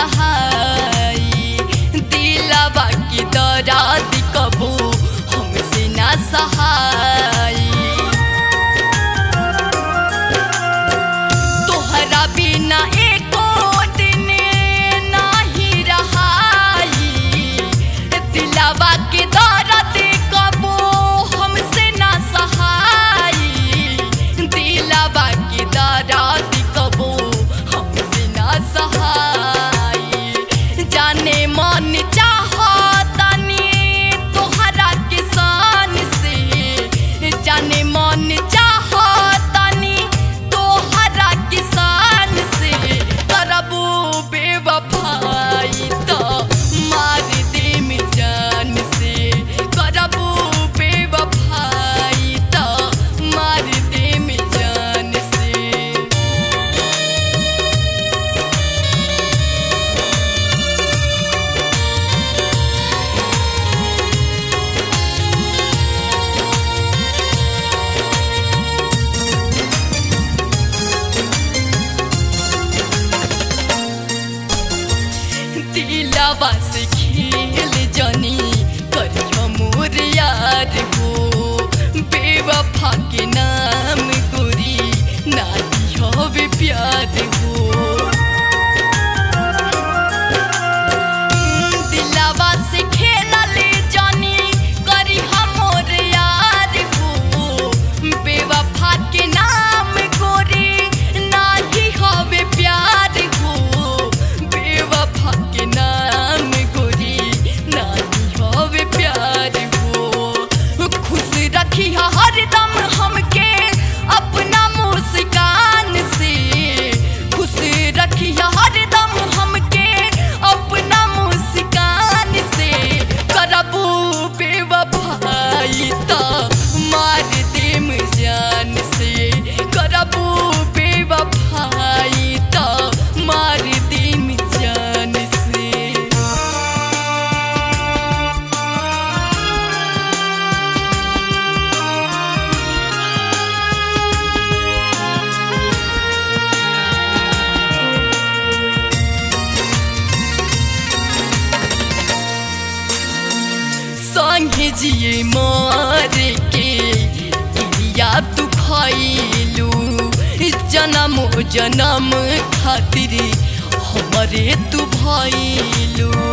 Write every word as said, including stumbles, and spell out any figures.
सहाई दिलवा की दर्द कबो हमसे ना सहाई तोहरा बिना एको दिन नहीं रहाई दिलवा की दर्द कबो हमसे ना सहाई दिलवा की दर्द कबो हमसे ना सहाई जाने मन चाहतनी तोहरा के शान से जाने मन चाहतनी तोहरा के शान से करबू बेवफाई तो मार दे में जान से करबू बेवफाई तो मार दे में जान से दिलवा से खेल जानी करियो मोर यार हो बेवफा के नाम गोरी ना दियो बे प्यार हो दिलवा से खेलल जानी करियो मोर यार हो बेवफा के नाम गोरी ना दियो बे प्यार हो बेवफा के नाम गोरी ना दियो बे प्यार हो खुश रखी हरदम हमके अपना मुस्कान से खुश रखी हरदम हमके अपना मुस्कान से करबू बेवफाई तो मार देम जान से करबू बेवफाई तो मार देम जान से संगे जिए मार के क्रिया तू खैलू जन्म जन्म खातिर हमरे तू भैलू